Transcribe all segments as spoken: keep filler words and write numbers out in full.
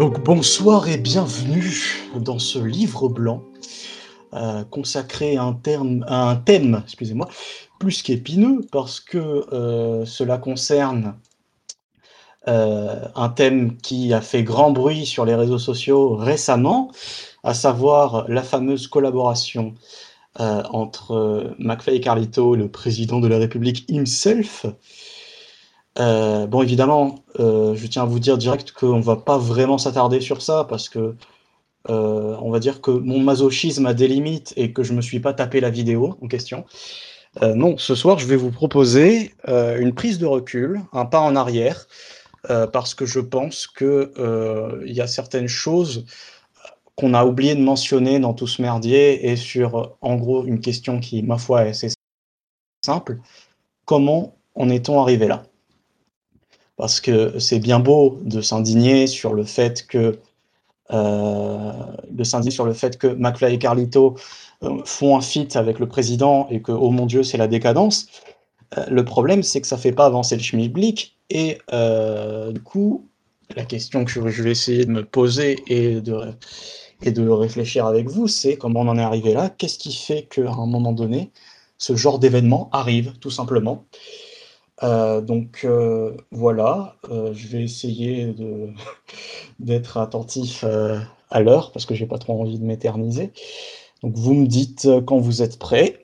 Donc bonsoir et bienvenue dans ce livre blanc euh, consacré à un, terme, à un thème, excusez-moi, plus qu'épineux parce que euh, cela concerne euh, un thème qui a fait grand bruit sur les réseaux sociaux récemment, à savoir la fameuse collaboration euh, entre euh, McFly et Carlito, le président de la République himself. Euh, bon, évidemment, euh, je tiens à vous dire direct qu'on ne va pas vraiment s'attarder sur ça parce que Euh, on va dire que mon masochisme a des limites et que je me suis pas tapé la vidéo en question. Euh, non, ce soir, je vais vous proposer euh, une prise de recul, un pas en arrière, euh, parce que je pense que euh, il y a certaines choses qu'on a oublié de mentionner dans tout ce merdier et sur, euh, en gros, une question qui, ma foi, est assez simple. Comment en est-on arrivé là? Parce que c'est bien beau de s'indigner sur le fait que euh, de s'indigner sur le fait que McFly et Carlito euh, font un feat avec le président et que, oh mon Dieu, c'est la décadence. Euh, le problème, c'est que ça fait pas avancer le schmilblick. Et euh, du coup, la question que je vais essayer de me poser et de, et de réfléchir avec vous, c'est comment on en est arrivé là? Qu'est-ce qui fait qu'à un moment donné, ce genre d'événement arrive, tout simplement? Euh, donc euh, voilà, euh, je vais essayer de d'être attentif euh, à l'heure parce que j'ai pas trop envie de m'éterniser. Donc vous me dites euh, quand vous êtes prêts.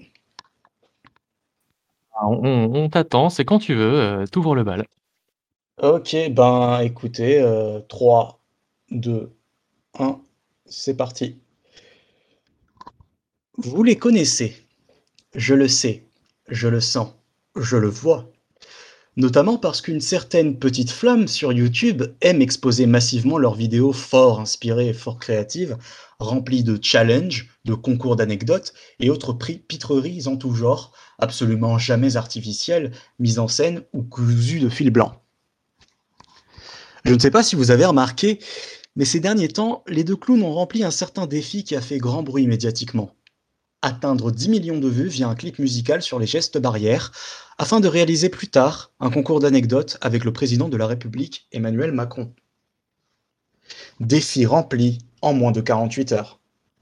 Ah, On, on- on t'attend, c'est quand tu veux, euh, t'ouvres le bal. Ok, ben écoutez, euh, trois, deux, un, c'est parti. Vous les connaissez, je le sais, je le sens, je le vois. Notamment parce qu'une certaine petite flamme sur YouTube aime exposer massivement leurs vidéos fort inspirées et fort créatives, remplies de challenges, de concours d'anecdotes et autres pri- pitreries en tout genre, absolument jamais artificielles, mises en scène ou cousues de fil blanc. Je ne sais pas si vous avez remarqué, mais ces derniers temps, les deux clowns ont rempli un certain défi qui a fait grand bruit médiatiquement. Atteindre dix millions de vues via un clip musical sur les gestes barrières, afin de réaliser plus tard un concours d'anecdotes avec le président de la République, Emmanuel Macron. Défi rempli en moins de quarante-huit heures.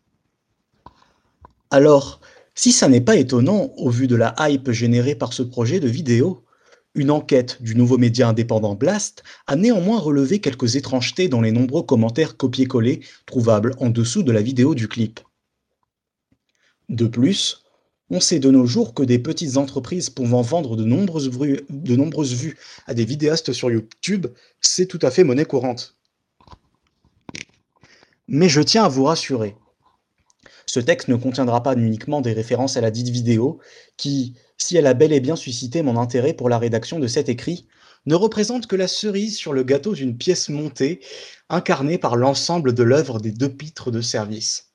Alors, si ça n'est pas étonnant au vu de la hype générée par ce projet de vidéo, une enquête du nouveau média indépendant Blast a néanmoins relevé quelques étrangetés dans les nombreux commentaires copiés-collés trouvables en dessous de la vidéo du clip. De plus, on sait de nos jours que des petites entreprises pouvant vendre de nombreuses, vru- de nombreuses vues à des vidéastes sur YouTube, c'est tout à fait monnaie courante. Mais je tiens à vous rassurer, ce texte ne contiendra pas uniquement des références à la dite vidéo, qui, si elle a bel et bien suscité mon intérêt pour la rédaction de cet écrit, ne représente que la cerise sur le gâteau d'une pièce montée, incarnée par l'ensemble de l'œuvre des deux pitres de service.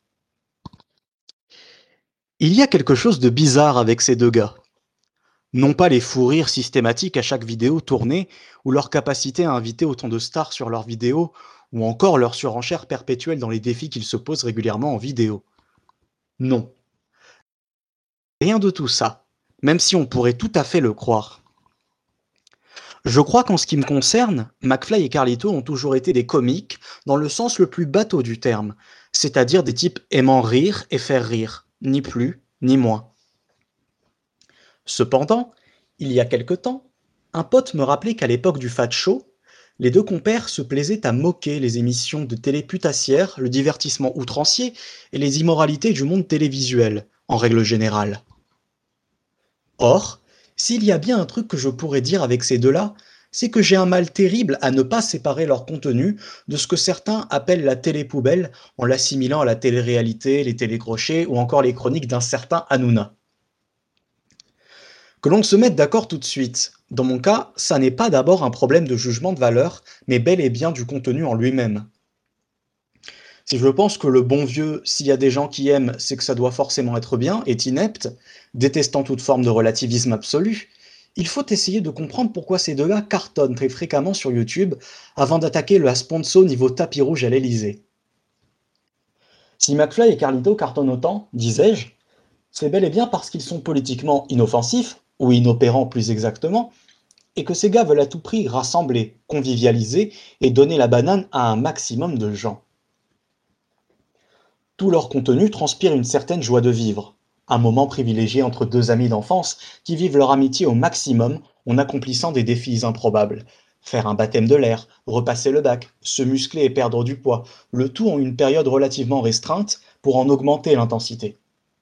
Il y a quelque chose de bizarre avec ces deux gars. Non pas les fous rires systématiques à chaque vidéo tournée, ou leur capacité à inviter autant de stars sur leurs vidéos, ou encore leur surenchère perpétuelle dans les défis qu'ils se posent régulièrement en vidéo. Non, rien de tout ça, même si on pourrait tout à fait le croire. Je crois qu'en ce qui me concerne, McFly et Carlito ont toujours été des comiques dans le sens le plus bateau du terme, c'est-à-dire des types aimant rire et faire rire, ni plus, ni moins. Cependant, il y a quelque temps, un pote me rappelait qu'à l'époque du Fat Show, les deux compères se plaisaient à moquer les émissions de télé putassières, le divertissement outrancier et les immoralités du monde télévisuel, en règle générale. Or, s'il y a bien un truc que je pourrais dire avec ces deux-là, c'est que j'ai un mal terrible à ne pas séparer leur contenu de ce que certains appellent la télé-poubelle en l'assimilant à la télé-réalité, les télécrochets ou encore les chroniques d'un certain Hanouna. Que l'on se mette d'accord tout de suite. Dans mon cas, ça n'est pas d'abord un problème de jugement de valeur, mais bel et bien du contenu en lui-même. Si je pense que le bon vieux, s'il y a des gens qui aiment, c'est que ça doit forcément être bien, est inepte, détestant toute forme de relativisme absolu, il faut essayer de comprendre pourquoi ces deux-là cartonnent très fréquemment sur YouTube avant d'attaquer le sponsor niveau tapis rouge à l'Elysée. Si McFly et Carlito cartonnent autant, disais-je, c'est bel et bien parce qu'ils sont politiquement inoffensifs, ou inopérants plus exactement, et que ces gars veulent à tout prix rassembler, convivialiser et donner la banane à un maximum de gens. Tout leur contenu transpire une certaine joie de vivre, un moment privilégié entre deux amis d'enfance qui vivent leur amitié au maximum en accomplissant des défis improbables. Faire un baptême de l'air, repasser le bac, se muscler et perdre du poids, le tout en une période relativement restreinte pour en augmenter l'intensité.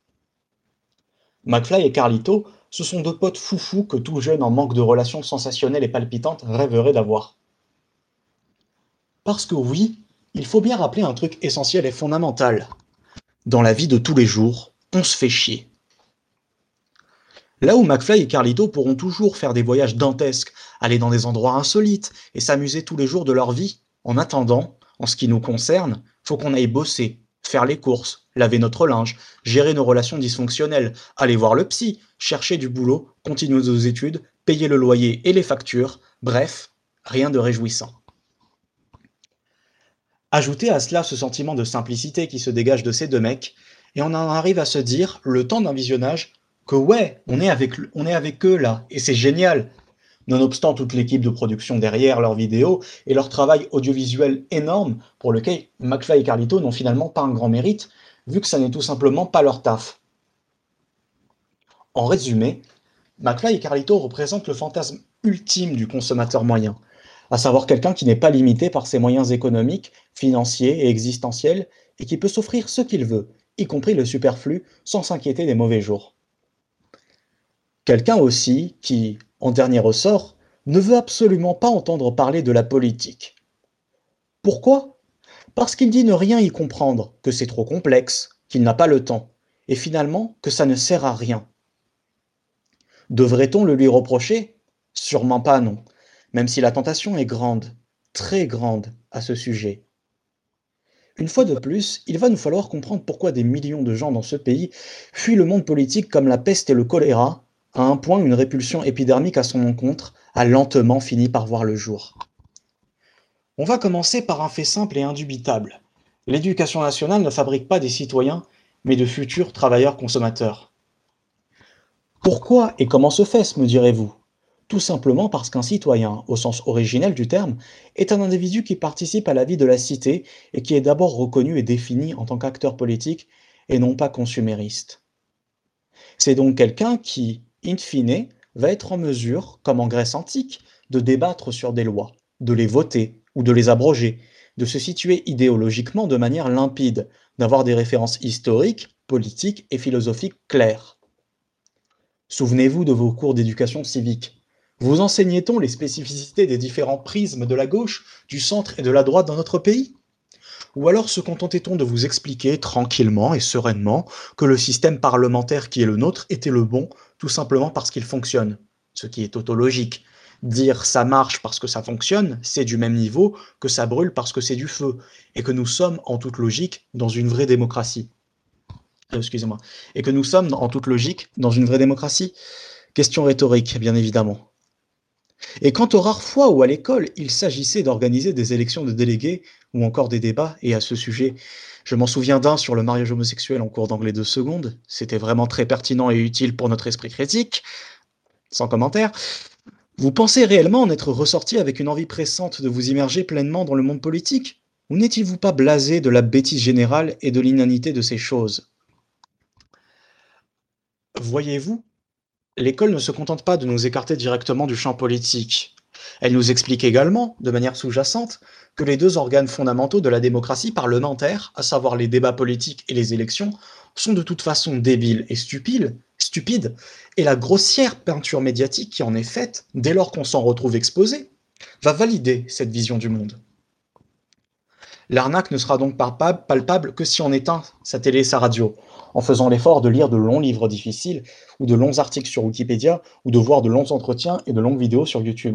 McFly et Carlito, ce sont deux potes foufous que tout jeune en manque de relations sensationnelles et palpitantes rêverait d'avoir. Parce que oui, il faut bien rappeler un truc essentiel et fondamental. Dans la vie de tous les jours, on se fait chier. Là où McFly et Carlito pourront toujours faire des voyages dantesques, aller dans des endroits insolites et s'amuser tous les jours de leur vie, en attendant, en ce qui nous concerne, faut qu'on aille bosser, faire les courses, laver notre linge, gérer nos relations dysfonctionnelles, aller voir le psy, chercher du boulot, continuer nos études, payer le loyer et les factures, bref, rien de réjouissant. Ajoutez à cela ce sentiment de simplicité qui se dégage de ces deux mecs, et on en arrive à se dire, le temps d'un visionnage, que ouais, on est avec, on est avec eux là, et c'est génial. Nonobstant toute l'équipe de production derrière leurs vidéos et leur travail audiovisuel énorme, pour lequel McFly et Carlito n'ont finalement pas un grand mérite, vu que ça n'est tout simplement pas leur taf. En résumé, McFly et Carlito représentent le fantasme ultime du consommateur moyen, à savoir quelqu'un qui n'est pas limité par ses moyens économiques, financiers et existentiels, et qui peut s'offrir ce qu'il veut, y compris le superflu, sans s'inquiéter des mauvais jours. Quelqu'un aussi qui, en dernier ressort, ne veut absolument pas entendre parler de la politique. Pourquoi ? Parce qu'il dit ne rien y comprendre, que c'est trop complexe, qu'il n'a pas le temps, et finalement que ça ne sert à rien. Devrait-on le lui reprocher ? Sûrement pas, non, même si la tentation est grande, très grande, à ce sujet. Une fois de plus, il va nous falloir comprendre pourquoi des millions de gens dans ce pays fuient le monde politique comme la peste et le choléra, à un point où une répulsion épidermique à son encontre a lentement fini par voir le jour. On va commencer par un fait simple et indubitable. L'éducation nationale ne fabrique pas des citoyens, mais de futurs travailleurs consommateurs. Pourquoi et comment se fait-ce, me direz-vous ? Tout simplement parce qu'un citoyen, au sens originel du terme, est un individu qui participe à la vie de la cité et qui est d'abord reconnu et défini en tant qu'acteur politique et non pas consumériste. C'est donc quelqu'un qui, in fine, va être en mesure, comme en Grèce antique, de débattre sur des lois, de les voter ou de les abroger, de se situer idéologiquement de manière limpide, d'avoir des références historiques, politiques et philosophiques claires. Souvenez-vous de vos cours d'éducation civique. Vous enseignait-on les spécificités des différents prismes de la gauche, du centre et de la droite dans notre pays ? Ou alors se contentait-on de vous expliquer tranquillement et sereinement que le système parlementaire qui est le nôtre était le bon, tout simplement parce qu'il fonctionne, ce qui est tautologique. Dire ça marche parce que ça fonctionne, c'est du même niveau que ça brûle parce que c'est du feu, et que nous sommes en toute logique dans une vraie démocratie. Euh, excusez-moi. Et que nous sommes en toute logique dans une vraie démocratie. Question rhétorique, bien évidemment. Et quant aux rares fois où à l'école, il s'agissait d'organiser des élections de délégués ou encore des débats, et à ce sujet, je m'en souviens d'un sur le mariage homosexuel en cours d'anglais de seconde, c'était vraiment très pertinent et utile pour notre esprit critique, sans commentaire. Vous pensez réellement en être ressorti avec une envie pressante de vous immerger pleinement dans le monde politique ? Ou n'étiez-vous pas blasé de la bêtise générale et de l'inanité de ces choses ? Voyez-vous, l'école ne se contente pas de nous écarter directement du champ politique. Elle nous explique également, de manière sous-jacente, que les deux organes fondamentaux de la démocratie parlementaire, à savoir les débats politiques et les élections, sont de toute façon débiles et stupides, stupides, et la grossière peinture médiatique qui en est faite, dès lors qu'on s'en retrouve exposé, va valider cette vision du monde. L'arnaque ne sera donc palpable que si on éteint sa télé et sa radio, en faisant l'effort de lire de longs livres difficiles, ou de longs articles sur Wikipédia, ou de voir de longs entretiens et de longues vidéos sur YouTube.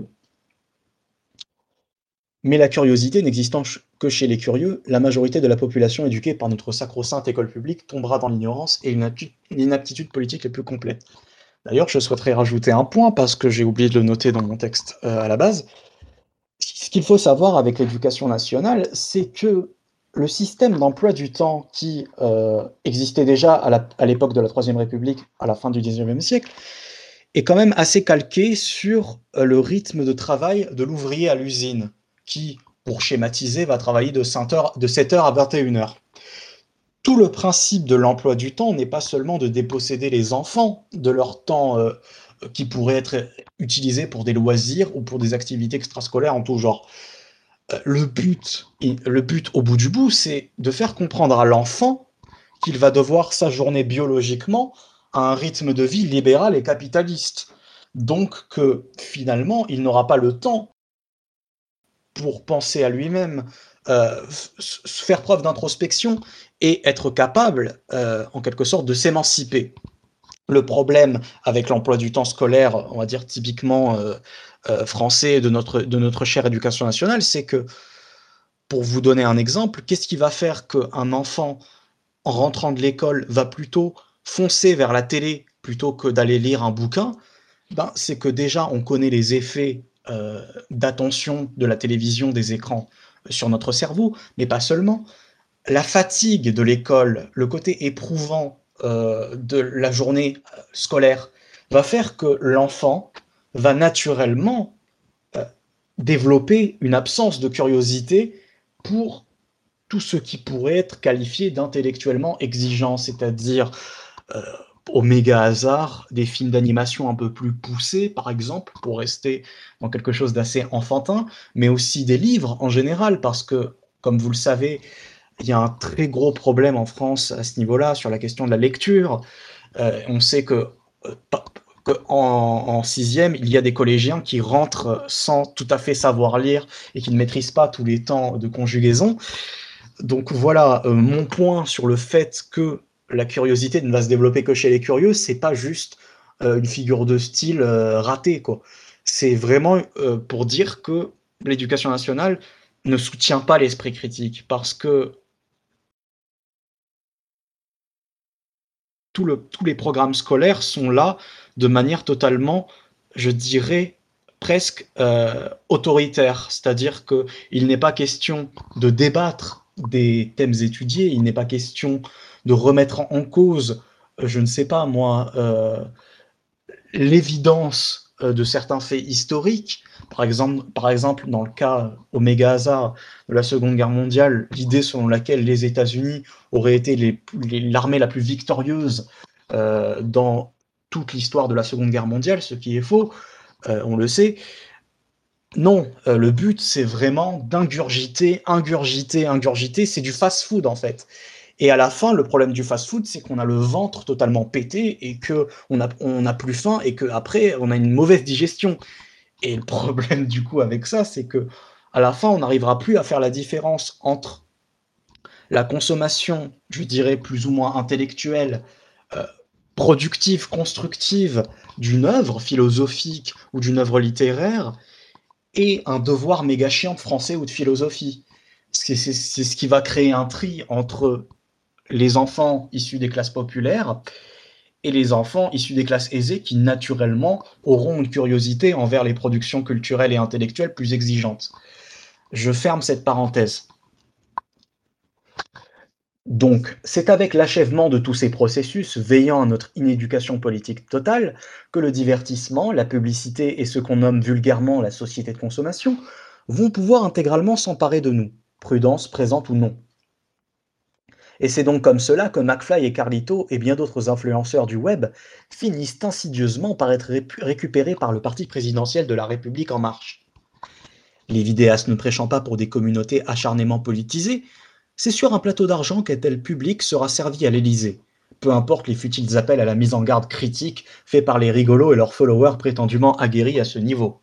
Mais la curiosité n'existant que chez les curieux, la majorité de la population éduquée par notre sacro-sainte école publique tombera dans l'ignorance et l'inaptitude politique les plus complètes. D'ailleurs, je souhaiterais rajouter un point, parce que j'ai oublié de le noter dans mon texte euh, à la base. Ce qu'il faut savoir avec l'éducation nationale, c'est que le système d'emploi du temps qui euh, existait déjà à l'époque de la Troisième République, à la fin du dix-neuvième siècle, est quand même assez calqué sur, heu, le rythme de travail de l'ouvrier à l'usine qui, pour schématiser, va travailler de cinq heures de sept heures à vingt et une heures. Tout le principe de l'emploi du temps n'est pas seulement de déposséder les enfants de leur temps, heu, qui pourrait être utilisé pour des loisirs ou pour des activités extrascolaires en tout genre. Heu, le but et le but au bout du bout, c'est de faire comprendre à l'enfant qu'il va devoir s'ajourner biologiquement à un rythme de vie libéral et capitaliste. Donc que, finalement, il n'aura pas le temps pour penser à lui-même, heu, f s s faire preuve d'introspection et être capable, heu, en quelque sorte, de s'émanciper. Le problème avec l'emploi du temps scolaire, on va dire typiquement, heu heu, français de notre de notre chère éducation nationale, c'est que, pour vous donner un exemple, qu'est-ce qui va faire qu'un enfant, en rentrant de l'école, va plutôt foncer vers la télé plutôt que d'aller lire un bouquin? Ben, c'est que déjà on connaît les effets, heu, d'attention de la télévision, des écrans sur notre cerveau, mais pas seulement. La fatigue de l'école, le côté éprouvant, heu, de la journée, heu, scolaire, va faire que l'enfant va naturellement, heu, développer une absence de curiosité pour tout ce qui pourrait être qualifié d'intellectuellement exigeant, c'est-à-dire, heu, au méga hasard, des films d'animation un peu plus poussés, par exemple, pour rester dans quelque chose d'assez enfantin, mais aussi des livres en général parce que, comme vous le savez, il y a un très gros problème en France à ce niveau-là, sur la question de la lecture. Heu, on sait que, heu, pa qu'en en sixième, il y a des collégiens qui rentrent sans tout à fait savoir lire et qui ne maîtrisent pas tous les temps de conjugaison. Donc voilà, heu, mon point sur le fait que la curiosité ne va se développer que chez les curieux, c'est pas juste, heu, une figure de style, heu, ratée, quoi. C'est vraiment, heu, pour dire que l'éducation nationale ne soutient pas l'esprit critique parce que tout le tous les programmes scolaires sont là de manière totalement, je dirais, presque, heu, autoritaire. C'est-à-dire qu'il n'est pas question de débattre des thèmes étudiés, il n'est pas question de remettre en en cause, heu, je ne sais pas moi, heu, l'évidence, heu, de certains faits historiques. Par exemple par exemple, dans le cas, au méga hasard de la Seconde Guerre mondiale, l'idée selon laquelle les États-Unis auraient été les p les l'armée la plus victorieuse, heu, dans toute l'histoire de la Seconde Guerre mondiale, ce qui est faux, heu, on le sait. Non, heu, le but, c'est vraiment d'ingurgiter, ingurgiter, ingurgiter, c'est du fast-food, en fait. Et à la fin, le problème du fast-food, c'est qu'on a le ventre totalement pété et qu'on a on n'a plus faim et qu'après, on a une mauvaise digestion. Et le problème, du coup, avec ça, c'est qu'à la fin, on n'arrivera plus à faire la différence entre la consommation, je dirais, plus ou moins intellectuelle, heu, productive, constructive d'une œuvre philosophique ou d'une œuvre littéraire et un devoir méga chiant de français ou de philosophie. C'est c'est c'est ce qui va créer un tri entre les enfants issus des classes populaires et les enfants issus des classes aisées qui, naturellement, auront une curiosité envers les productions culturelles et intellectuelles plus exigeantes. Je ferme cette parenthèse. Donc, c'est avec l'achèvement de tous ces processus veillant à notre inéducation politique totale que le divertissement, la publicité et ce qu'on nomme vulgairement la société de consommation vont pouvoir intégralement s'emparer de nous, prudence présente ou non. Et c'est donc comme cela que McFly et Carlito et bien d'autres influenceurs du web finissent insidieusement par être répu- récupérés par le parti présidentiel de la République en marche. Les vidéastes ne prêchant pas pour des communautés acharnément politisées, c'est sur un plateau d'argent qu'un tel public sera servi à l'Élysée. Peu importe les futiles appels à la mise en garde critique faits par les rigolos et leurs followers prétendument aguerris à ce niveau.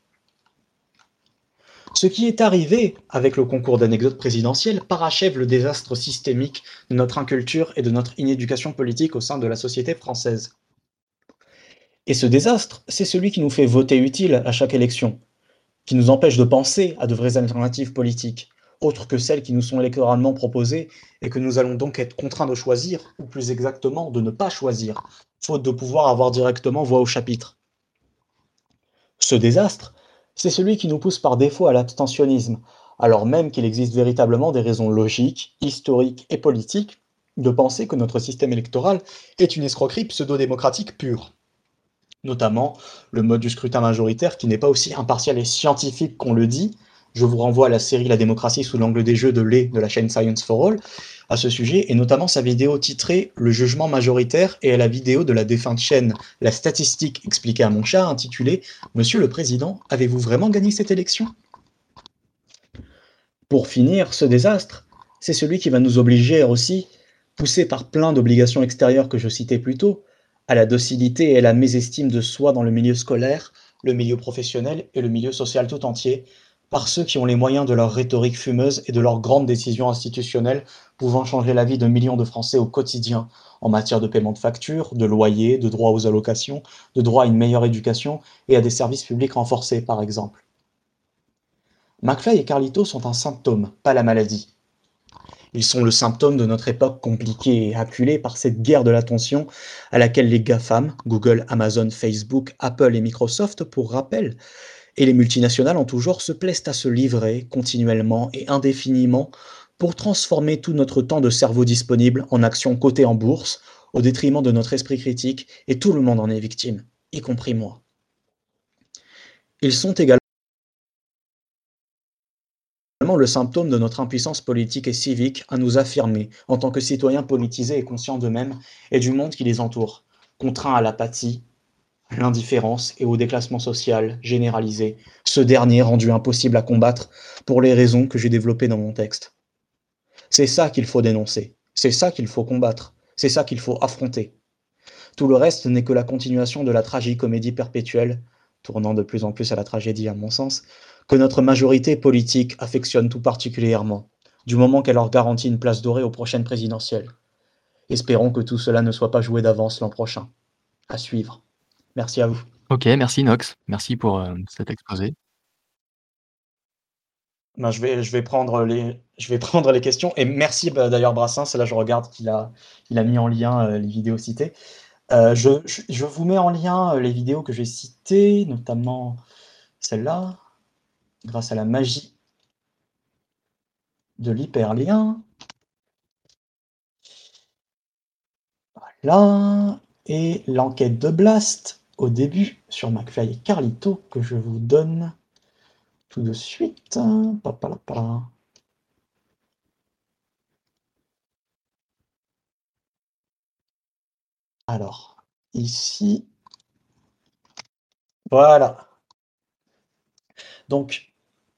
Ce qui est arrivé avec le concours d'anecdotes présidentielles parachève le désastre systémique de notre inculture et de notre inéducation politique au sein de la société française. Et ce désastre, c'est celui qui nous fait voter utile à chaque élection, qui nous empêche de penser à de vraies alternatives politiques, autres que celles qui nous sont électoralement proposées et que nous allons donc être contraints de choisir, ou plus exactement de ne pas choisir, faute de pouvoir avoir directement voix au chapitre. Ce désastre, c'est celui qui nous pousse par défaut à l'abstentionnisme, alors même qu'il existe véritablement des raisons logiques, historiques et politiques de penser que notre système électoral est une escroquerie pseudo-démocratique pure. notamment le mode du scrutin majoritaire qui n'est pas aussi impartial et scientifique qu'on le dit. Je vous renvoie à la série La démocratie sous l'angle des jeux de Lé de la chaîne Science for All à ce sujet, et notamment sa vidéo titrée Le jugement majoritaire et à la vidéo de la défunte chaîne La statistique expliquée à mon chat intitulée Monsieur le Président, avez-vous vraiment gagné cette élection? Pour finir, ce désastre, c'est celui qui va nous obliger aussi, poussés par plein d'obligations extérieures que je citais plus tôt, à la docilité et à la mésestime de soi dans le milieu scolaire, le milieu professionnel et le milieu social tout entier, par ceux qui ont les moyens de leur rhétorique fumeuse et de leurs grandes décisions institutionnelles pouvant changer la vie de millions de Français au quotidien, en matière de paiement de factures, de loyers, de droit aux allocations, de droit à une meilleure éducation et à des services publics renforcés, par exemple. McFly et Carlito sont un symptôme, pas la maladie. Ils sont le symptôme de notre époque compliquée et acculée par cette guerre de l'attention à laquelle les GAFAM, Google, Amazon, Facebook, Apple et Microsoft, pour rappel, et les multinationales en tout genre se plaisent à se livrer continuellement et indéfiniment pour transformer tout notre temps de cerveau disponible en actions cotées en bourse, au détriment de notre esprit critique, et tout le monde en est victime, y compris moi. Ils sont également le symptôme de notre impuissance politique et civique à nous affirmer en tant que citoyens politisés et conscients d'eux-mêmes et du monde qui les entoure, contraints à l'apathie, l'indifférence et au déclassement social généralisé, ce dernier rendu impossible à combattre pour les raisons que j'ai développées dans mon texte. C'est ça qu'il faut dénoncer, c'est ça qu'il faut combattre, c'est ça qu'il faut affronter. Tout le reste n'est que la continuation de la tragicomédie perpétuelle, tournant de plus en plus à la tragédie à mon sens, que notre majorité politique affectionne tout particulièrement, du moment qu'elle leur garantit une place dorée aux prochaines présidentielles. Espérons que tout cela ne soit pas joué d'avance l'an prochain. À suivre. Merci à vous. OK, merci Nox. Merci pour, heu, cet exposé. Ben, je vais je vais prendre les je vais prendre les questions et merci, bah, d'ailleurs Brassens, là je regarde qu'il a il a mis en lien, heu, les vidéos citées. Heu, je je je vous mets en lien, heu, les vidéos que j'ai citées, notamment celle-là, grâce à la magie de l'hyperlien. Voilà, et l'enquête de Blast, au début, sur McFly et Carlito, que je vous donne tout de suite. Papalapala. Alors, ici, voilà. Donc,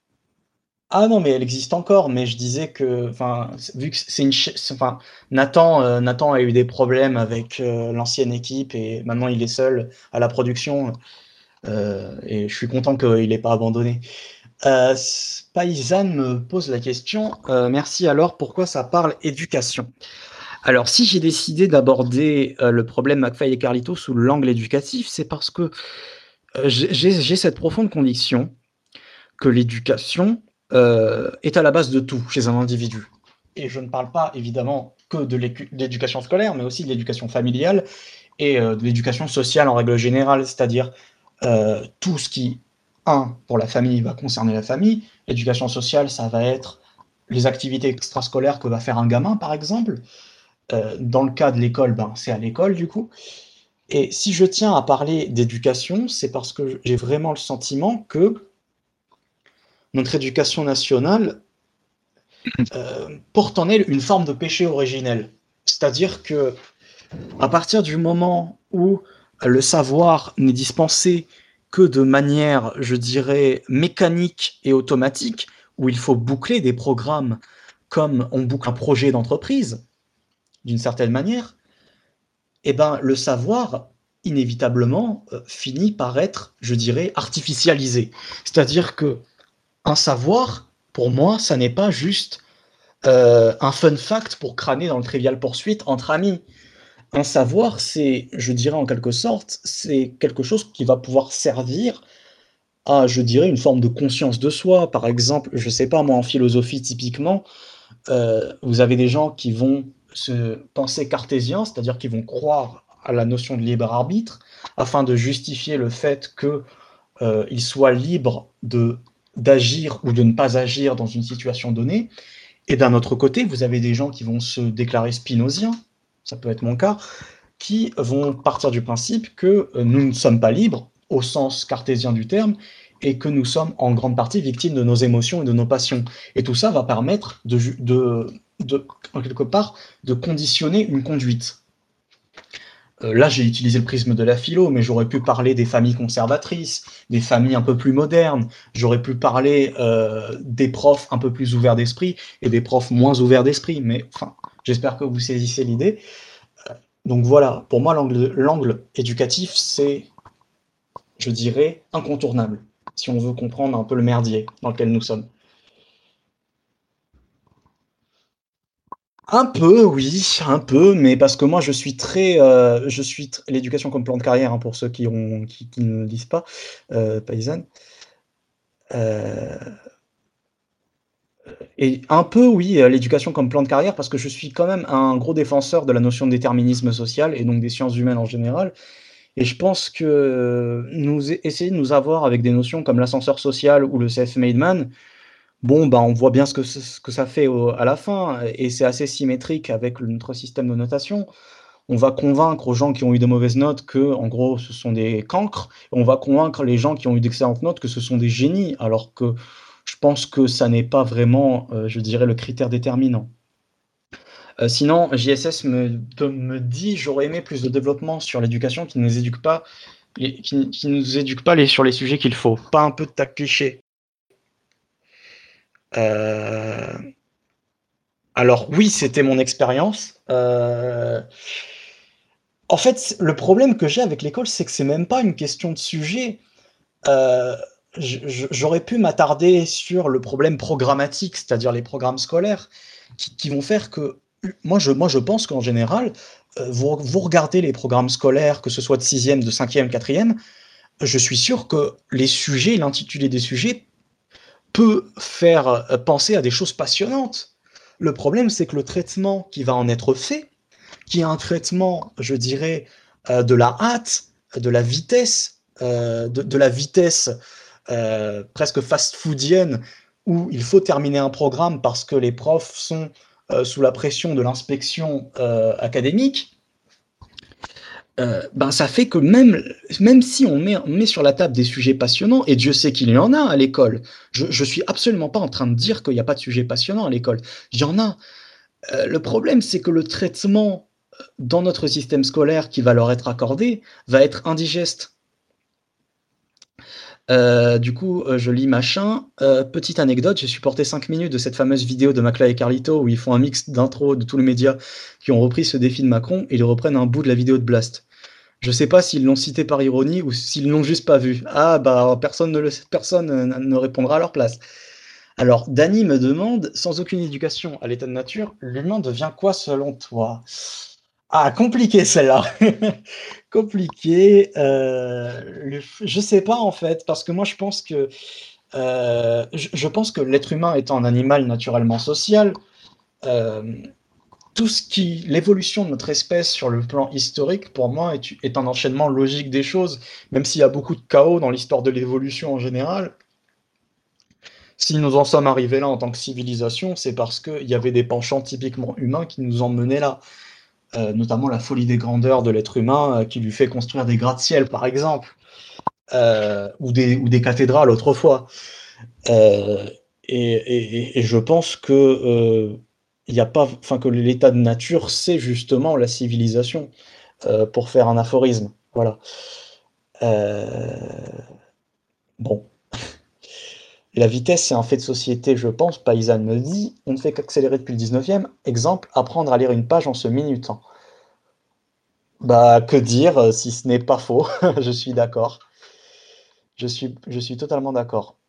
ah non, mais elle existe encore, mais je disais que, enfin, vu que c'est une ch enfin, Nathan, heu, Nathan a eu des problèmes avec, heu, l'ancienne équipe et maintenant il est seul à la production, heu et je suis content qu'il ait pas abandonné. Heu, Paysanne me pose la question, heu, merci alors, pourquoi ça parle éducation? Alors si j'ai décidé d'aborder, heu, le problème McFly et Carlito sous l'angle éducatif, c'est parce que, heu, j'ai j'ai j'ai cette profonde conviction que l'éducation, heu, est à la base de tout chez un individu. Et je ne parle pas évidemment que de l'écu l'éducation scolaire, mais aussi de l'éducation familiale et heu, de l'éducation sociale en règle générale. C'est-à-dire, heu, tout ce qui, un, pour la famille, va concerner la famille. L'éducation sociale, ça va être les activités extrascolaires que va faire un gamin, par exemple. Heu, dans le cas de l'école, ben, c'est à l'école, du coup. Et si je tiens à parler d'éducation, c'est parce que j'ai vraiment le sentiment que notre éducation nationale euh, porte en elle une forme de péché originel. C'est-à-dire que à partir du moment où le savoir n'est dispensé que de manière, je dirais, mécanique et automatique, où il faut boucler des programmes comme on boucle un projet d'entreprise, d'une certaine manière, eh ben, le savoir, inévitablement, euh, finit par être, je dirais, artificialisé. C'est-à-dire que un savoir, pour moi, ça n'est pas juste euh, un fun fact pour crâner dans le Trivial Poursuite entre amis. Un savoir, c'est, je dirais en quelque sorte, c'est quelque chose qui va pouvoir servir à, je dirais, une forme de conscience de soi. Par exemple, je sais pas, moi, en philosophie, typiquement, euh, vous avez des gens qui vont se penser cartésiens, c'est-à-dire qui vont croire à la notion de libre arbitre, afin de justifier le fait qu'ils euh, soient libres de d'agir ou de ne pas agir dans une situation donnée. Et d'un autre côté, vous avez des gens qui vont se déclarer spinoziens, ça peut être mon cas, qui vont partir du principe que euh, nous ne sommes pas libres, au sens cartésien du terme, et que nous sommes en grande partie victimes de nos émotions et de nos passions. Et tout ça va permettre de, de, de en quelque part, de conditionner une conduite. Euh, là, j'ai utilisé le prisme de la philo, mais j'aurais pu parler des familles conservatrices, des familles un peu plus modernes, j'aurais pu parler euh, des profs un peu plus ouverts d'esprit et des profs moins ouverts d'esprit, mais enfin, j'espère que vous saisissez l'idée. Donc voilà, pour moi, l'angle, l'angle éducatif, c'est, je dirais, incontournable, si on veut comprendre un peu le merdier dans lequel nous sommes. Un peu, oui, un peu, mais parce que moi je suis très, heu, je suis tr l'éducation comme plan de carrière, hein, pour ceux qui ont qui qui ne le lisent pas, heu, paysanne. Heu et un peu, oui, heu, l'éducation comme plan de carrière parce que je suis quand même un gros défenseur de la notion de déterminisme social et donc des sciences humaines en général et je pense que nous e essayer de nous avoir avec des notions comme l'ascenseur social ou le self-made man, bon, bah, on voit bien ce que ce ce que ça fait au à la fin et c'est assez symétrique avec le notre système de notation. On va convaincre aux gens qui ont eu de mauvaises notes que, en gros, ce sont des cancres. On va convaincre les gens qui ont eu d'excellentes notes que ce sont des génies, alors que je pense que ça n'est pas vraiment, heu, je dirais, le critère déterminant. Heu, sinon, J S S me de me dit: «J'aurais aimé plus de développement sur l'éducation qui ne nous éduque pas et qui qui nous éduque pas les sur les sujets qu'il faut, pas un peu de tac cliché». Heu, alors oui, c'était mon expérience, heu en fait, le problème que j'ai avec l'école, c'est que c'est même pas une question de sujet. Heu, je je j'aurais pu m'attarder sur le problème programmatique, c'est-à-dire les programmes scolaires qui qui vont faire que moi je moi je pense qu'en général, heu, vous vous regardez les programmes scolaires, que ce soit de sixième, de cinquième, quatrième, je suis sûr que les sujets, l'intitulé des sujets peut faire, heu, penser à des choses passionnantes. Le problème, c'est que le traitement qui va en être fait, qui est un traitement, je dirais, heu, de la hâte, de la vitesse, heu, de de la vitesse, heu, presque fast-foodienne, où il faut terminer un programme parce que les profs sont, heu, sous la pression de l'inspection, heu, académique, heu, ben, ça fait que même même si on met on met sur la table des sujets passionnants et Dieu sait qu'il y en a à l'école. Je je suis absolument pas en train de dire qu'il y a pas de sujets passionnants à l'école. Il y en a. Heu, le problème, c'est que le traitement, heu, dans notre système scolaire qui va leur être accordé, va être indigeste. Heu, du coup, heu, je lis machin, heu, petite anecdote, j'ai supporté cinq minutes de cette fameuse vidéo de Maclay et Carlito où ils font un mix d'intro de tous les médias qui ont repris ce défi de Macron et ils reprennent un bout de la vidéo de Blast. Je sais pas s'ils l'ont cité par ironie ou s'ils l'ont juste pas vu. Ah bah, personne ne le personne, heu, ne répondra à leur place. Alors, Dany me demande: «Sans aucune éducation à l'état de nature, l'humain devient quoi selon toi?» Ah, compliqué celle-là. Compliqué, heu, le f je sais pas en fait, parce que moi je pense que, heu, je je pense que l'être humain étant un animal naturellement social, hem, tout ce qui l'évolution de notre espèce sur le plan historique, pour moi, est u est un enchaînement logique des choses, même s'il y a beaucoup de chaos dans l'histoire de l'évolution en général. Si nous en sommes arrivés là en tant que civilisation, c'est parce qu'il y avait des penchants typiquement humains qui nous ont menés là. Heu, notamment la folie des grandeurs de l'être humain, heu, qui lui fait construire des gratte-ciel, par exemple, heu, ou des ou des cathédrales autrefois. Heu et et et et je pense que, heu, il y a pas enfin, que l'état de nature, c'est justement la civilisation, heu, pour faire un aphorisme, voilà. Heu, bon. La vitesse, c'est un fait de société, je pense, Paysanne me dit: «On ne fait qu'accélérer depuis le dix-neuvième. Exemple, apprendre à lire une page en se minutant». Bah, que dire, heu, si ce n'est pas faux? Je suis d'accord. Je suis je suis totalement d'accord.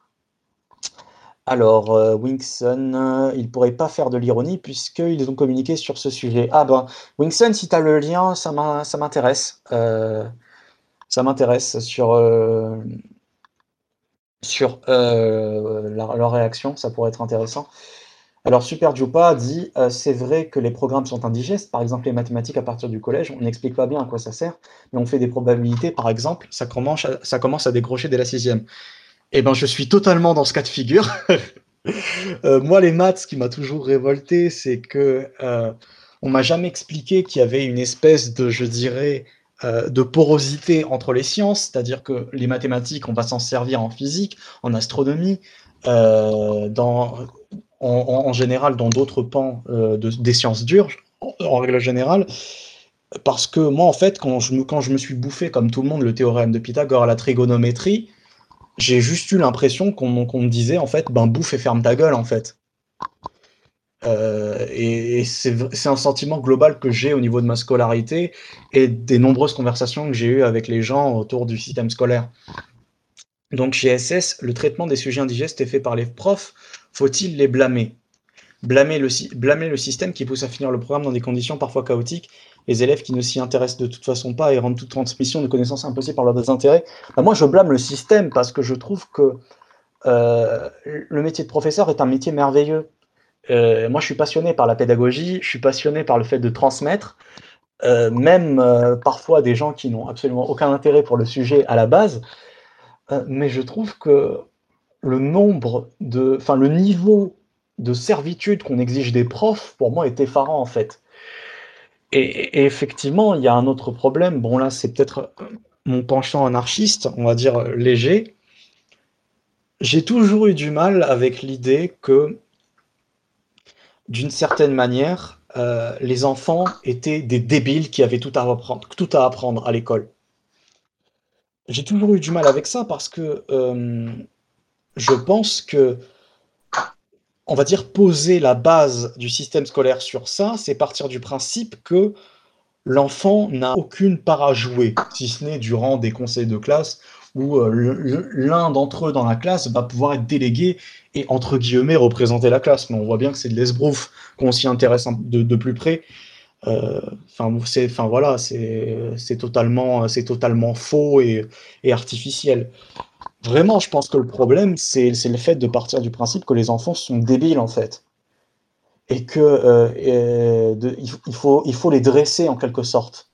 Alors, heu, Winkson, heu, ils pourraient pas faire de l'ironie puisqu'ils ont communiqué sur ce sujet. Ah ben, Winkson, si tu as le lien, ça m'in ça m'intéresse, heu, ça m'intéresse sur, hem, sur, heu, leur leur réaction, ça pourrait être intéressant. Alors Super Dupa dit, heu: «C'est vrai que les programmes sont indigestes, par exemple les mathématiques à partir du collège, on n'explique pas bien à quoi ça sert, mais on fait des probabilités par exemple, ça commence à ça commence à décrocher dès la sixième». Et ben, je suis totalement dans ce cas de figure. Heu, moi les maths, ce qui m'a toujours révolté, c'est que, heu, On m'a jamais expliqué qu'il y avait une espèce de, je dirais, heu, de porosité entre les sciences. C'est-à-dire que les mathématiques, on va s'en servir en physique, en astronomie, heu, dans en en en général dans d'autres pans, heu, de des sciences dures, en en règle générale. Parce que moi, en fait, quand je me quand je me suis bouffé, comme tout le monde, le théorème de Pythagore, la trigonométrie, j'ai juste eu l'impression qu'on qu'on me disait, en fait: «Ben, bouffe et ferme ta gueule», en fait. Heu et et c'est v c'est un sentiment global que j'ai au niveau de ma scolarité et des nombreuses conversations que j'ai eues avec les gens autour du système scolaire. Donc chez S S, le traitement des sujets indigestes est fait par les profs. Faut-il les blâmer? Blâmer le sy blâmer le système qui pousse à finir le programme dans des conditions parfois chaotiques, les élèves qui ne s'y intéressent de toute façon pas et rendent toute transmission de connaissances impossible par leur désintérêt. Bah, moi, je blâme le système parce que je trouve que, heu, le métier de professeur est un métier merveilleux. Heu, moi, je suis passionné par la pédagogie, je suis passionné par le fait de transmettre, heu, même, heu, parfois des gens qui n'ont absolument aucun intérêt pour le sujet à la base, heu, mais je trouve que le nombre de enfin, le niveau de servitude qu'on exige des profs, pour moi, est effarant, en fait. Et et effectivement, il y a un autre problème. Bon, là, c'est peut-être, heu, mon penchant anarchiste, on va dire, heu, léger. J'ai toujours eu du mal avec l'idée que d'une certaine manière, heu, les enfants étaient des débiles qui avaient tout à reprendre tout à apprendre à l'école. J'ai toujours eu du mal avec ça parce que, hem, je pense que on va dire poser la base du système scolaire sur ça, c'est partir du principe que l'enfant n'a aucune part à jouer, si ce n'est durant des conseils de classe où, heu, le le l'un d'entre eux dans la classe va pouvoir être délégué et entre guillemets «représenter la classe». Mais on voit bien que c'est de l'esbrouffe qu'on s'y intéresse un de de plus près. Heu, enfin bon, c'est enfin voilà, c'est c'est totalement, c'est totalement faux et et artificiel. Vraiment, je pense que le problème, c'est c'est le fait de partir du principe que les enfants sont débiles, en fait. Et que, heu et de il f il faut il faut les dresser en quelque sorte.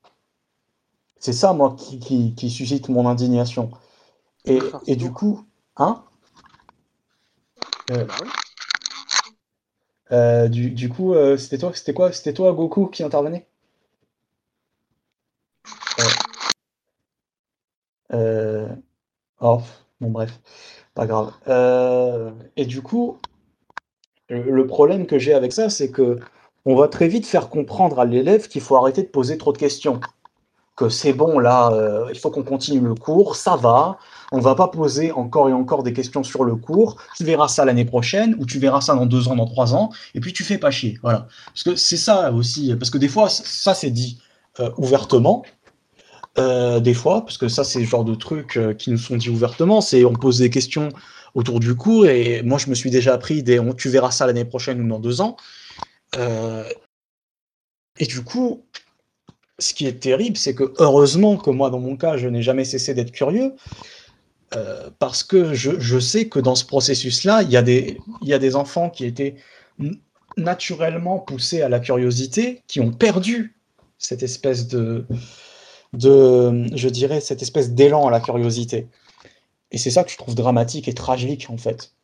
C'est ça, moi, qui qui qui suscite mon indignation Tu veux et faire et ton du tour? coup hein? Heu Bah oui. heu, du du coup, heu, c'était toi c'était quoi? C'était toi, Goku, qui intervenait? Heu heu, oh, bon bref, pas grave. Heu et du coup, le le problème que j'ai avec ça, c'est qu'on va très vite faire comprendre à l'élève qu'il faut arrêter de poser trop de questions. Que c'est bon là, heu, il faut qu'on continue le cours, ça va, on va pas poser encore et encore des questions sur le cours, tu verras ça l'année prochaine ou tu verras ça dans deux ans, dans trois ans et puis tu fais pas chier, voilà. Parce que c'est ça aussi, parce que des fois ç ça c'est dit, heu, ouvertement, heu, des fois, parce que ça c'est le genre de trucs, heu, qui nous sont dits ouvertement, c'est on pose des questions autour du cours et moi je me suis déjà pris des on tu verras ça l'année prochaine ou dans deux ans, heu et du coup, ce qui est terrible, c'est que heureusement que moi, dans mon cas, je n'ai jamais cessé d'être curieux, heu, parce que je je sais que dans ce processus-là, il y a des il y a des enfants qui étaient n naturellement poussés à la curiosité, qui ont perdu cette espèce de de, je dirais, cette espèce d'élan à la curiosité et c'est ça que je trouve dramatique et tragique, en fait.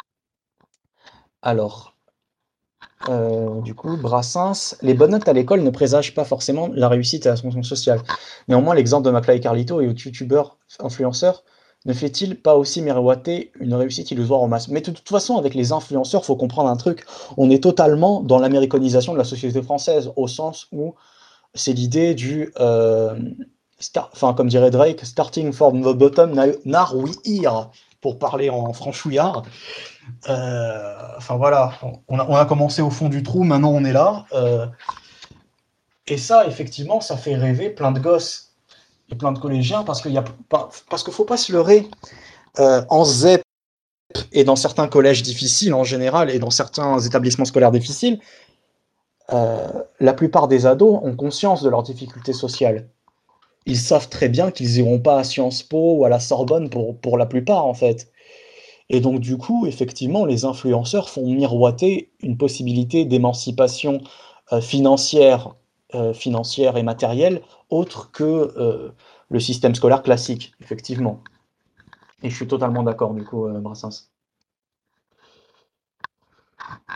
Alors, heu, du coup, Brassens: «Les bonnes notes à l'école ne présagent pas forcément la réussite et l'ascension sociale. Néanmoins, l'exemple de Mackay et Carlito et autres youtubeurs influenceurs ne fait-il pas aussi miroiter une réussite illusoire en masse?» Mais de toute façon, avec les influenceurs, faut comprendre un truc, on est totalement dans l'américanisation de la société française, au sens où c'est l'idée du, hem, star enfin, comme dirait Drake: «Starting from the bottom, now now we here», pour parler en franchouillard. Heu, enfin voilà, on a on a commencé au fond du trou, maintenant on est là, heu et ça, effectivement, ça fait rêver plein de gosses et plein de collégiens parce qu'il y a pas parce qu'il faut pas se leurrer, heu, en Z E P et dans certains collèges difficiles en général et dans certains établissements scolaires difficiles, heu, la plupart des ados ont conscience de leurs difficultés sociales. Ils savent très bien qu'ils iront pas à Sciences Po ou à la Sorbonne pour pour la plupart, en fait. Et donc du coup, effectivement, les influenceurs font miroiter une possibilité d'émancipation, heu, financière, heu, financière et matérielle autre que, heu, le système scolaire classique, effectivement. Et je suis totalement d'accord du coup, heu, Brassens.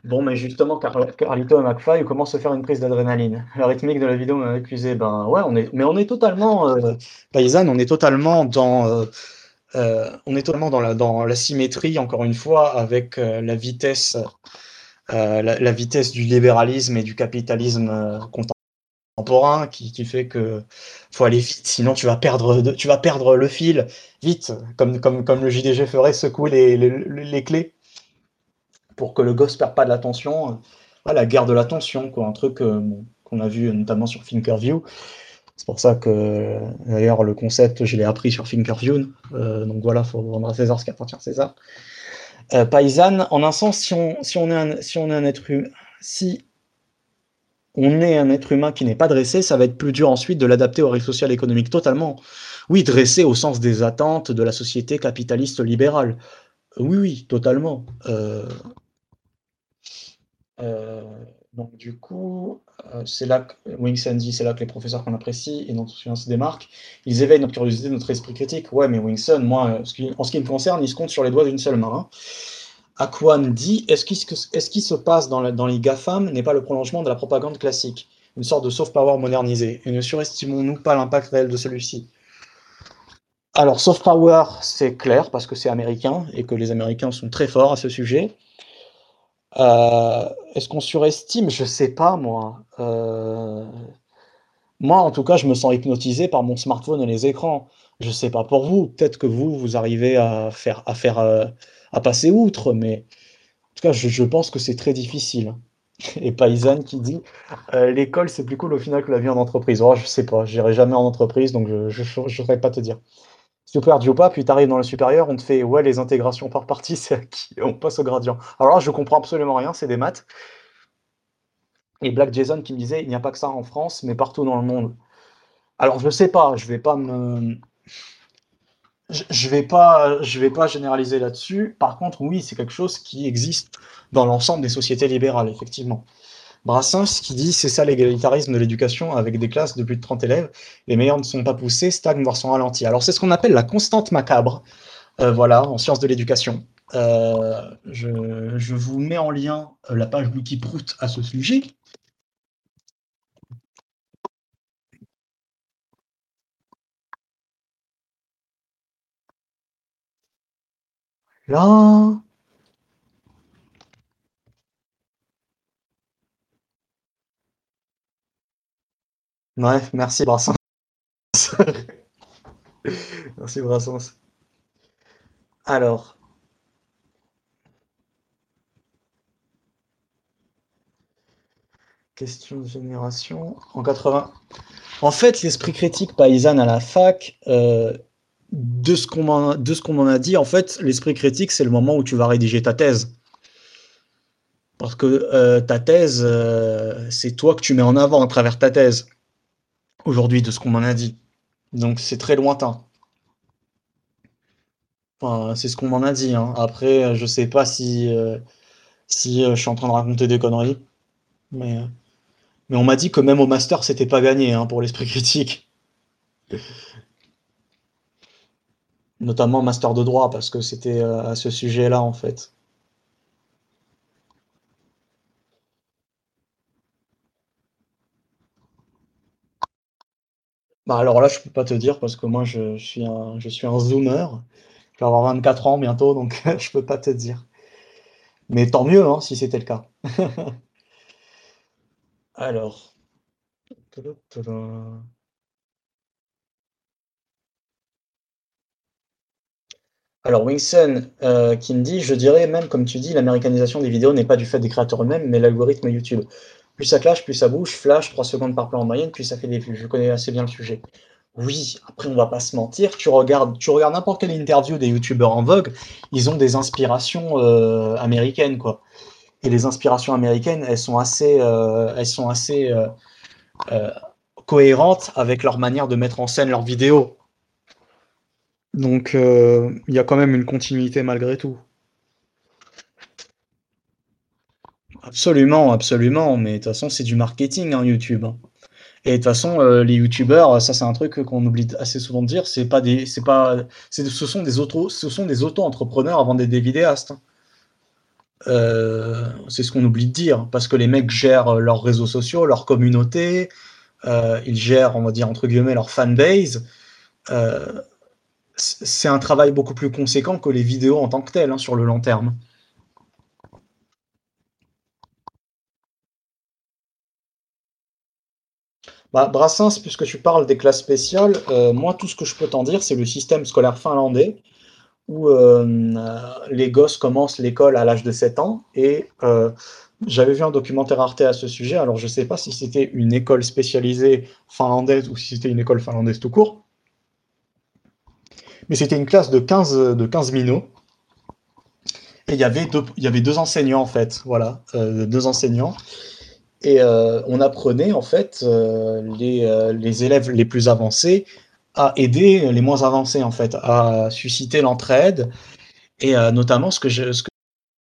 Bon, mais justement, Carl Carlito et McFly commencent à faire une prise d'adrénaline. La rythmique de la vidéo m'a accusé. Ben ouais, on est, mais on est totalement, euh, paysanne, on est totalement dans, euh, euh, on est totalement dans la, dans la symétrie, encore une fois, avec euh, la vitesse, euh, la, la vitesse du libéralisme et du capitalisme euh, contemporain qui, qui fait que faut aller vite, sinon tu vas perdre, de- tu vas perdre le fil vite, comme, comme, comme le J D G ferait, secouer les, les, les clés pour que le gosse perde pas de l'attention. Ouais, la guerre de l'attention, quoi, un truc euh, bon, qu'on a vu notamment sur Thinkerview. C'est pour ça que d'ailleurs le concept, je l'ai appris sur Thinkerview. Euh, donc voilà, faut rendre à César ce qui appartient à César. Euh, paysanne, en un sens, si on, si on est un, si on est un être humain, si on est un être humain qui n'est pas dressé, ça va être plus dur ensuite de l'adapter aux règles sociales et économiques totalement. Oui, dressé au sens des attentes de la société capitaliste libérale. Oui, oui, totalement. Euh, euh, donc du coup, euh, c'est là que Wingson dit, c'est là que les professeurs qu'on apprécie et dont on se démarque, ils éveillent notre curiosité, notre esprit critique. Ouais, mais Wingson, moi, ce qui- en ce qui me concerne, il se compte sur les doigts d'une seule main. Hein. Aquan dit, est-ce qu'il est qu se passe dans, la, dans les GAFAM n'est pas le prolongement de la propagande classique, une sorte de soft power modernisé, et ne surestimons-nous pas l'impact réel de celui-ci? Alors, soft power, c'est clair, parce que c'est américain, et que les Américains sont très forts à ce sujet. Euh, Est-ce qu'on surestime? Je sais pas, moi. Euh, moi, en tout cas, je me sens hypnotisé par mon smartphone et les écrans. Je sais pas pour vous. Peut-être que vous, vous arrivez à faire, à faire, euh, à passer outre, mais en tout cas, je, je pense que c'est très difficile. Et Paysanne qui dit euh, l'école, c'est plus cool au final que la vie en entreprise. Oh, je sais pas, j'irai jamais en entreprise, donc je ne saurais pas te dire. Si tu perds ou pas, puis tu arrives dans le supérieur, on te fait ouais, les intégrations par partie, c'est acquis, on passe au gradient. Alors là, je comprends absolument rien, c'est des maths. Et Black Jason qui me disait il n'y a pas que ça en France, mais partout dans le monde. Alors je sais pas, je vais pas me. Je, je vais pas, je vais pas généraliser là-dessus. Par contre, oui, c'est quelque chose qui existe dans l'ensemble des sociétés libérales, effectivement. Brassens qui dit c'est ça l'égalitarisme de l'éducation avec des classes de plus de trente élèves, les meilleurs ne sont pas poussés, stagnent voire sont ralentis. Alors c'est ce qu'on appelle la constante macabre, euh, voilà, en sciences de l'éducation. Euh, je, je, vous mets en lien euh, la page Wikiprout à ce sujet. Là. Bref, merci Brassens. Merci Brassens. Alors. Question de génération. En quatre-vingts. En fait, l'esprit critique paysanne à la fac, euh, de ce qu'on m'en de ce qu'on m'en a dit, en fait, l'esprit critique, c'est le moment où tu vas rédiger ta thèse. Parce que euh, ta thèse, euh, c'est toi que tu mets en avant à travers ta thèse, aujourd'hui, de ce qu'on m'en a dit. Donc c'est très lointain. Enfin, c'est ce qu'on m'en a dit. Hein. Après, je sais pas si, euh, si euh, je suis en train de raconter des conneries, mais, euh, mais on m'a dit que même au master, c'était pas gagné hein, pour l'esprit critique. Notamment master de droit, parce que c'était euh, à ce sujet-là, en fait. Bah alors là, je peux pas te dire, parce que moi, je, je suis un, je suis un zoomer. Je vais avoir vingt-quatre ans bientôt, donc je peux pas te dire. Mais tant mieux, hein, si c'était le cas. Alors. Alors, Wingson euh, qui me dit, je dirais même, comme tu dis, l'américanisation des vidéos n'est pas du fait des créateurs eux-mêmes, mais l'algorithme YouTube. Plus ça clash, plus ça bouge, flash, trois secondes par plan en moyenne, puis ça fait des vues. Je connais assez bien le sujet. Oui, après, on va pas se mentir, tu regardes, tu regardes n'importe quelle interview des youtubeurs en vogue, ils ont des inspirations euh, américaines, quoi. Et les inspirations américaines, elles sont assez, euh, elles sont assez euh, euh, cohérentes avec leur manière de mettre en scène leurs vidéos. Donc, euh, il y a quand même une continuité malgré tout. Absolument, absolument. Mais de toute façon, c'est du marketing, hein, YouTube. Hein. Et de toute façon, euh, les YouTubeurs, ça c'est un truc qu'on oublie assez souvent de dire. C'est pas des, c'est pas, c'est, ce sont des auto, ce sont des auto-entrepreneurs avant d'être des vidéastes. Hein. Heu, c'est ce qu'on oublie de dire, parce que les mecs gèrent, heu, leurs réseaux sociaux, leur communauté, heu, ils gèrent, on va dire, entre guillemets, «leur fanbase». Heu, c c'est un travail beaucoup plus conséquent que les vidéos en tant que telles, hein, sur le long terme. Bah, Brassens, puisque tu parles des classes spéciales, heu, moi, tout ce que je peux t'en dire, c'est le système scolaire finlandais où, hem, heu, les gosses commencent l'école à l'âge de sept ans et heu, j'avais vu un documentaire Arte à ce sujet, alors je sais pas si c'était une école spécialisée finlandaise ou si c'était une école finlandaise tout court, mais c'était une classe de quinze, heu, de quinze minots et il y avait deux il y avait deux enseignants, en fait, voilà, heu, deux enseignants et heu, on apprenait, en fait, heu, les, heu, les élèves les plus avancés à aider les moins avancés, en fait, à susciter l'entraide et heu, notamment ce que je ce que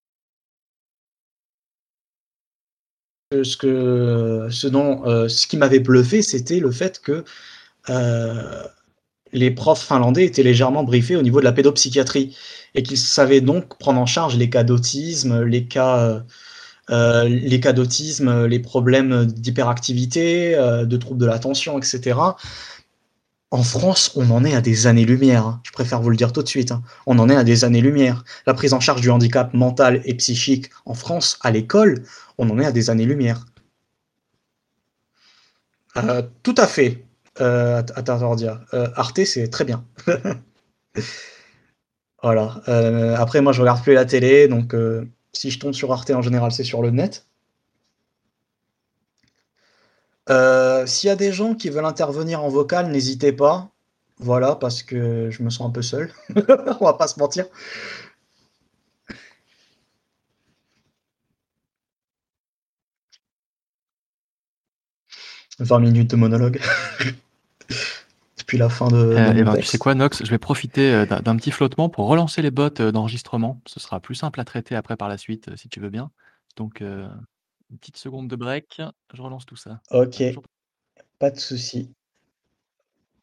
ce que ce dont, heu, ce qui m'avait bluffé, c'était le fait que, heu, les profs finlandais étaient légèrement briefés au niveau de la pédopsychiatrie et qu'ils savaient donc prendre en charge les cas d'autisme, les cas, heu heu, les cas d'autisme, les problèmes d'hyperactivité, heu, de troubles de l'attention et cetera. En France, on en est à des années-lumière, hein, je préfère vous le dire tout de suite, hein. On en est à des années-lumière. La prise en charge du handicap mental et psychique en France, à l'école, on en est à des années-lumière. Heu, tout à fait, heu, à à tort dire. Heu, Arte, c'est très bien. Voilà, heu, après moi je regarde plus la télé, donc heu, si je tombe sur Arte en général, c'est sur le net. Heu, s'il y a des gens qui veulent intervenir en vocal, n'hésitez pas. Voilà, parce que je me sens un peu seul. On va pas se mentir. vingt minutes de monologue. Depuis la fin de de Heu et mon ben, tu sais texte. quoi, Nox? Je vais profiter, heu, d'un d'un petit flottement pour relancer les bots, heu, d'enregistrement. Ce sera plus simple à traiter après par la suite, heu, si tu veux bien. Donc heu, une petite seconde de break, je relance tout ça. OK, À toujours. pas de souci.